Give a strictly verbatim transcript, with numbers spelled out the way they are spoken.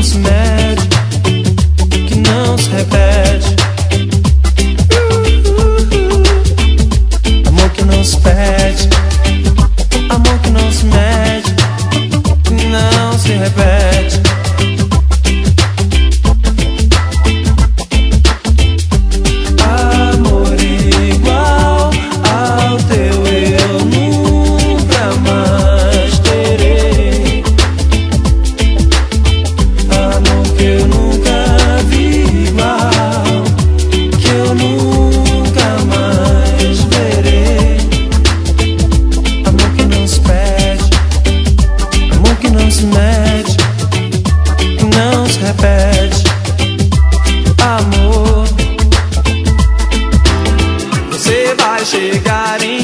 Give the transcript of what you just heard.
se mede, que não se repete. Amor que não se pede, amor que não se mede, que não se repete. Amor igual ao teu eu nunca mais terei. Amor que eu nunca vi igual, que eu nunca mais verei. Amor que não se pede, amor que não se mede, que não se repete. Amor, você vai chegar em